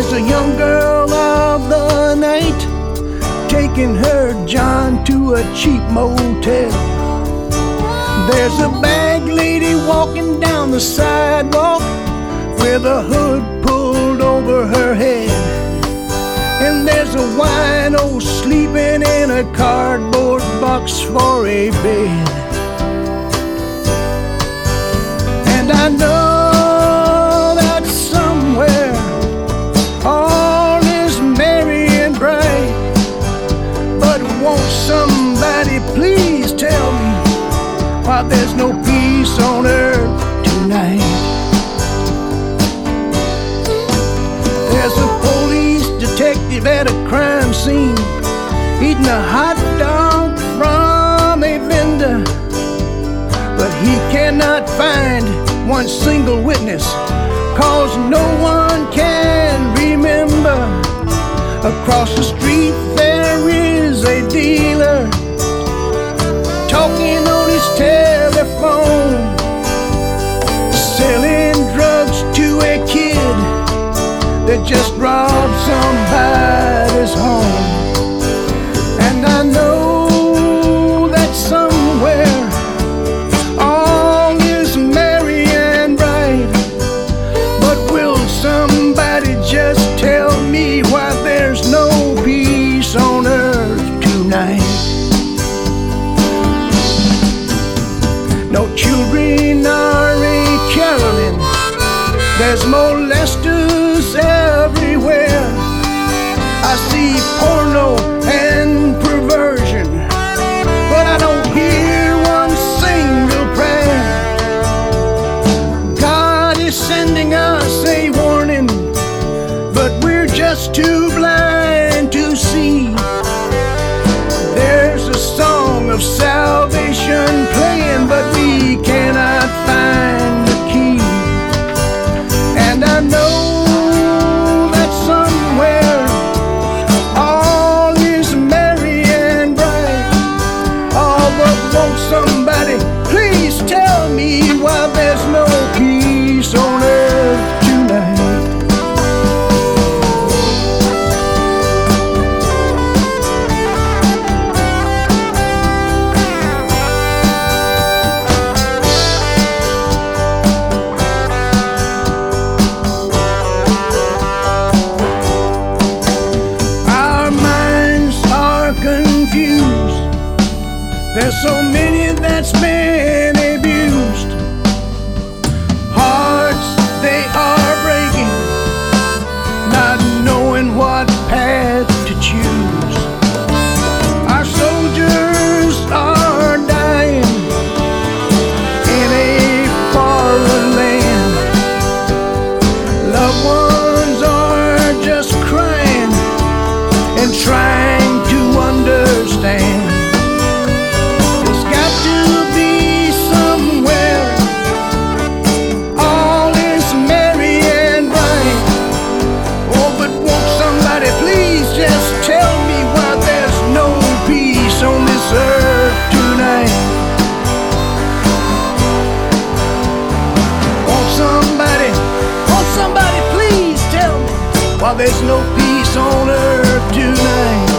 There's a young girl of the night taking her John to a cheap motel. There's a bag lady walking down the sidewalk with a hood pulled over her head. And there's a wino sleeping in a cardboard box for a bed. And I know that somewhere all is merry and bright, but won't somebody please tell me why there's no peace on earth tonight? There's a police detective at a crime scene eating a hot dog from a vendor, but he cannot find one single witness, 'cause no one can remember. Across the street there is a dealer talking on his telephone, selling drugs to a kid that just robbed somebody's home. And I know that somewhere all is merry and bright, but will somebody just tell me why there's no peace on earth tonight? No children are a-caroling, there's molesters everywhere. I see porno and perversion, but I don't hear one single prayer. God is sending us a warning, but we're just too blind to see. There's a song of salvation playing, but we cannot find the key. And I know that somewhere all is merry and bright. Oh, but won't somebody please tell me why there's no peace on earth tonight? There's so many that's been abused. Hearts, they are breaking, not knowing what path to choose. Our soldiers are dying in a foreign land. Loved ones are just crying and trying to understand. Why there's no peace on earth tonight?